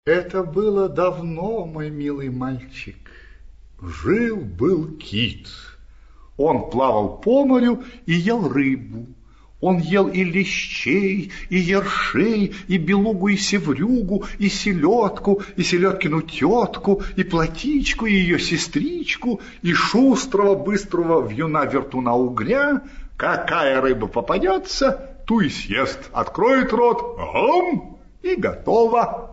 Это было давно, мой милый мальчик. Жил-был кит. Он плавал по морю и ел рыбу. Он ел и лещей, и ершей, и белугу, и севрюгу, и селедку, и селедкину тетку, и плотичку, и ее сестричку, и шустрого, быстрого вьюна-вертуна угря. Какая рыба попадется, ту и съест. Откроет рот, гам, и готово.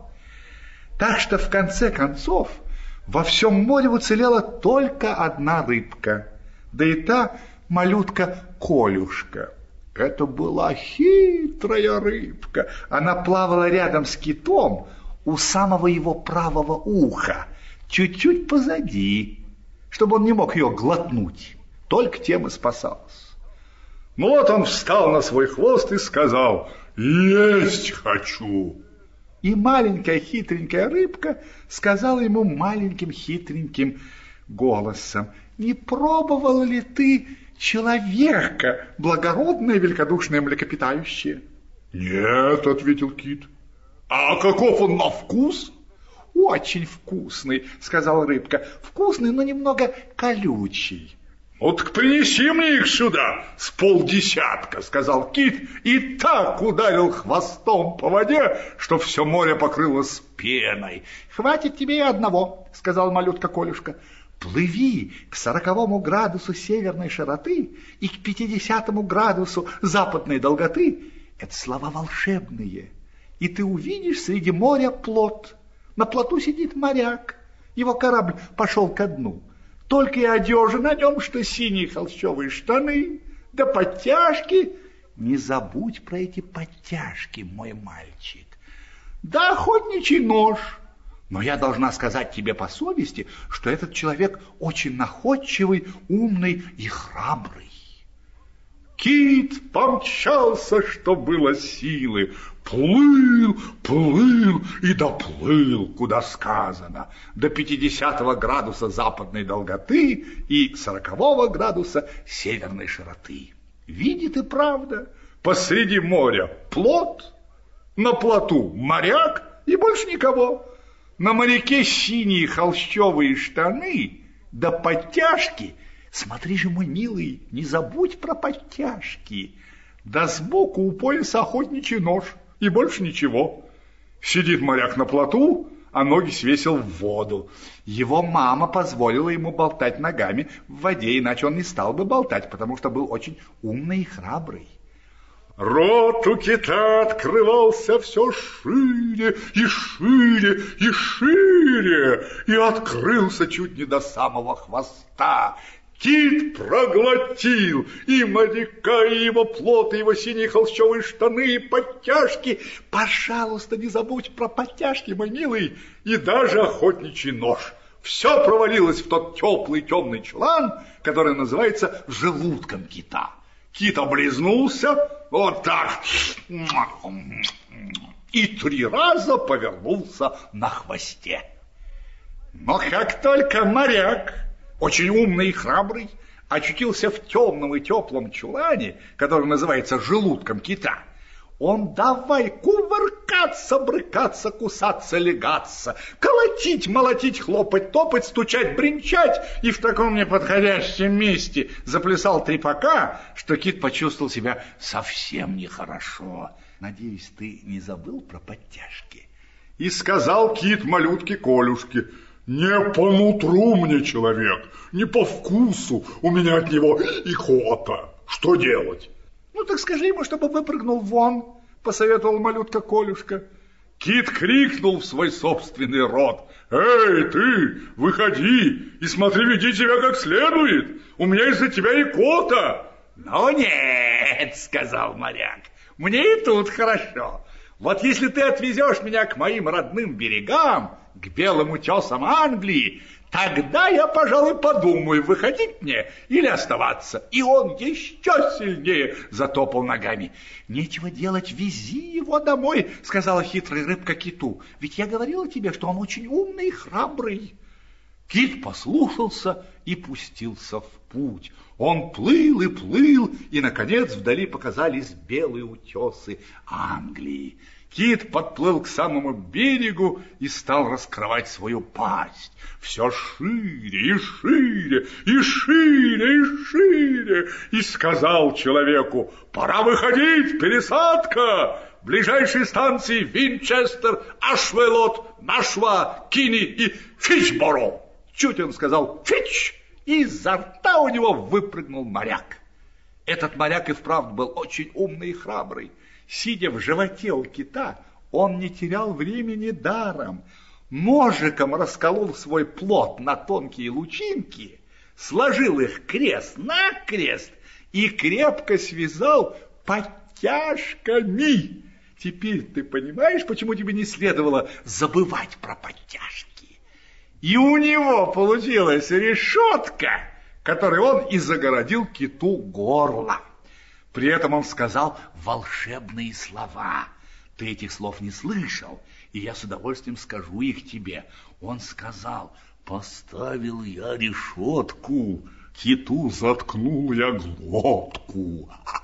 Так что, в конце концов, во всем море уцелела только одна рыбка, да и та малютка Колюшка. Это была хитрая рыбка. Она плавала рядом с китом у самого его правого уха, чуть-чуть позади, чтобы он не мог ее глотнуть. Только тем и спасалась. Ну вот он встал на свой хвост и сказал: «Есть хочу». И маленькая хитренькая рыбка сказала ему маленьким хитреньким голосом: «Не пробовал ли ты человека, благородное великодушное млекопитающее?» «Нет», — ответил кит. «А каков он на вкус?» «Очень вкусный», — сказала рыбка. «Вкусный, но немного колючий». «Ну так принеси мне их сюда с полдесятка», — сказал кит, и так ударил хвостом по воде, что все море покрылось пеной. «Хватит тебе и одного», — сказал малютка Колюшка. «Плыви к 40-му градусу северной широты и к 50-му градусу западной долготы». Это слова волшебные. И ты увидишь среди моря плот. На плоту сидит моряк. Его корабль пошел ко дну. Только и одежа на нем, что синие холщовые штаны, да подтяжки. Не забудь про эти подтяжки, мой мальчик. Да охотничий нож. Но я должна сказать тебе по совести, что этот человек очень находчивый, умный и храбрый. Кит помчался, что было силы, плыл, плыл и доплыл, куда сказано, до 50-го градуса западной долготы и 40-го градуса северной широты. Видит и правда, посреди моря плот, на плоту моряк и больше никого. На моряке синие холщовые штаны, да подтяжки. Смотри же, мой милый, не забудь про подтяжки. Да сбоку у пояса охотничий нож, и больше ничего. Сидит моряк на плоту, а ноги свесил в воду. Его мама позволила ему болтать ногами в воде, иначе он не стал бы болтать, потому что был очень умный и храбрый. Рот у кита открывался все шире и шире и шире, и открылся чуть не до самого хвоста. Кит проглотил и моряка, и его плот, и его синие холщовые штаны, и подтяжки. Пожалуйста, не забудь про подтяжки, мой милый, и даже охотничий нож. Все провалилось в тот теплый темный чулан, который называется желудком кита. Кит облизнулся вот так и 3 раза повернулся на хвосте. Но как только моряк, очень умный и храбрый, очутился в темном и теплом чулане, который называется желудком кита, он давай кувыркаться, брыкаться, кусаться, легаться, колотить, молотить, хлопать, топать, стучать, бренчать, и в таком неподходящем месте заплясал трепака, что кит почувствовал себя совсем нехорошо. Надеюсь, ты не забыл про подтяжки? И сказал кит малютке Колюшке: «Не по нутру мне человек, не по вкусу, у меня от него икота. Что делать?» «Ну так скажи ему, чтобы выпрыгнул вон», — посоветовал малютка Колюшка. Кит крикнул в свой собственный рот: «Эй, ты, выходи и смотри, веди себя как следует, у меня из-за тебя икота». «Ну нет», — сказал моряк, — «мне и тут хорошо. Вот если ты отвезешь меня к моим родным берегам, к белым утесам Англии, тогда я, пожалуй, подумаю, выходить мне или оставаться». И он еще сильнее затопал ногами. «Нечего делать, вези его домой», — сказала хитрая рыбка киту. «Ведь я говорила тебе, что он очень умный и храбрый». Кит послушался и пустился в путь. Он плыл и плыл, и, наконец, вдали показались белые утесы Англии. Кит подплыл к самому берегу и стал раскрывать свою пасть. Все шире и шире, и шире, и шире. И сказал человеку: «Пора выходить, пересадка! Ближайшие станции Винчестер, Ашвелот, Нашва, Кини и Фичборо». Чуть он сказал «Фич», и изо рта у него выпрыгнул моряк. Этот моряк и вправду был очень умный и храбрый. Сидя в животе у кита, он не терял времени даром. Ножиком расколол свой плод на тонкие лучинки, сложил их крест-накрест и крепко связал подтяжками. Теперь ты понимаешь, почему тебе не следовало забывать про подтяжки? И у него получилась решетка, которой он и загородил киту горло. При этом он сказал волшебные слова. Ты этих слов не слышал, и я с удовольствием скажу их тебе. Он сказал: «Поставил я решетку, киту заткнул я глотку».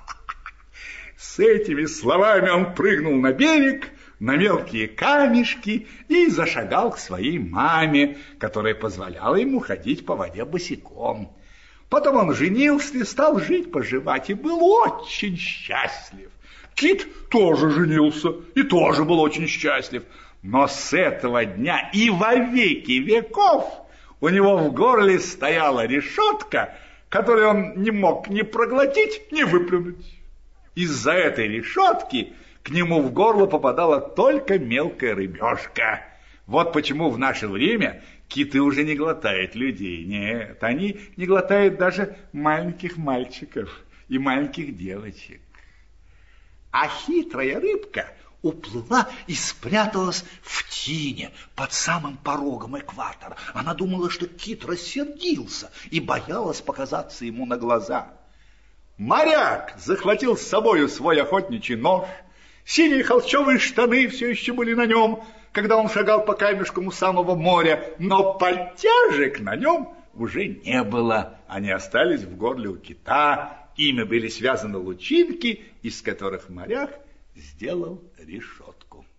С этими словами он прыгнул на берег, на мелкие камешки и зашагал к своей маме, которая позволяла ему ходить по воде босиком. Потом он женился и стал жить-поживать, и был очень счастлив. Кит тоже женился и тоже был очень счастлив. Но с этого дня и во веки веков у него в горле стояла решетка, которую он не мог ни проглотить, ни выплюнуть. Из-за этой решетки к нему в горло попадала только мелкая рыбешка. Вот почему в наше время киты уже не глотают людей. Нет, они не глотают даже маленьких мальчиков и маленьких девочек. А хитрая рыбка уплыла и спряталась в тине под самым порогом экватора. Она думала, что кит рассердился и боялась показаться ему на глаза. Моряк захватил с собою свой охотничий нож. Синие холщовые штаны все еще были на нем, когда он шагал по камешкам у самого моря, но подтяжек на нем уже не было. Они остались в горле у кита, ими были связаны лучинки, из которых моряк сделал решетку.